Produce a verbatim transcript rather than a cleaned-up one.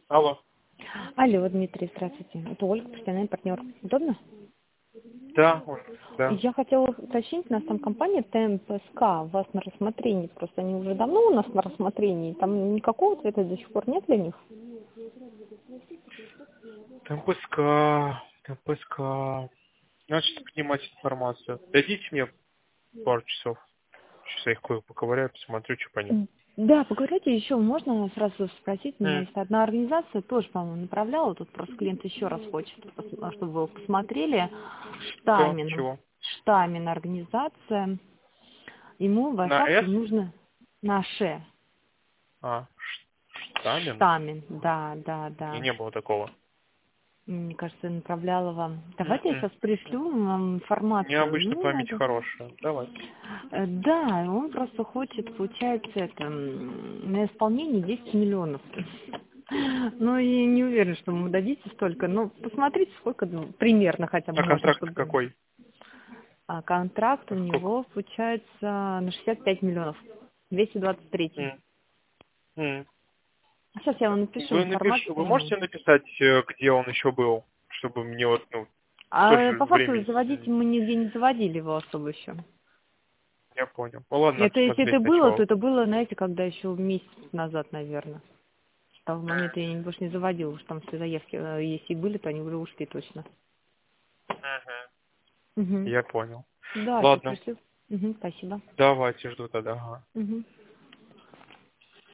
Алло. Алло, Дмитрий, здравствуйте. Это Ольга, постоянный партнер. Удобно? Да, Оль, да. Я хотела уточнить, у нас там компания ТМПСК, у вас на рассмотрении, просто они уже давно у нас на рассмотрении, там никакого цвета до сих пор нет для них? ТМПСК, ТМПСК. Надо сейчас поднимать информацию. Дадите мне пару часов. Сейчас я их кое поковыряю, посмотрю, что по ним. Да, поговорите еще, можно сразу спросить, у меня М, есть одна организация, тоже, по-моему, направляла, тут просто клиент еще раз хочет, пос- чтобы вы посмотрели, Кто? Штамин, Чего? Штамин организация, ему в На Варшавке С? нужно наше, А, Штамин? Штамин, да, да, И да. не было такого. Мне кажется, я направляла вам. Давайте я М-м. сейчас пришлю вам информацию. Необычно Ему память надо. хорошая. Давай. Э, Да, он просто хочет, получается, это м, на исполнение десять миллионов. Ну и не уверен, что ему дадите столько. Но посмотрите, сколько ну, примерно хотя бы А можно, контракт чтобы. какой? А контракт у А сколько? него получается на шестьдесят пять миллионов. двести двадцать три. М, м. Сейчас я вам напишу Вы напиш... Вы информацию. можете написать, э, где он еще был, чтобы мне вот, ну, А тоже по факту времени. заводить мы нигде не заводили его особо еще. Я понял. Ну ладно, надо Это если посмотреть это было, то сначала. это было, знаете, когда еще месяц назад, наверное. С того момента я больше не заводила, уж там все заявки, э, если и были, то они уже ушли точно. Мгм. Угу. Я понял. Да, сейчас Ладно, пришлю. Угу, спасибо. давайте, жду тогда. Ага. Угу.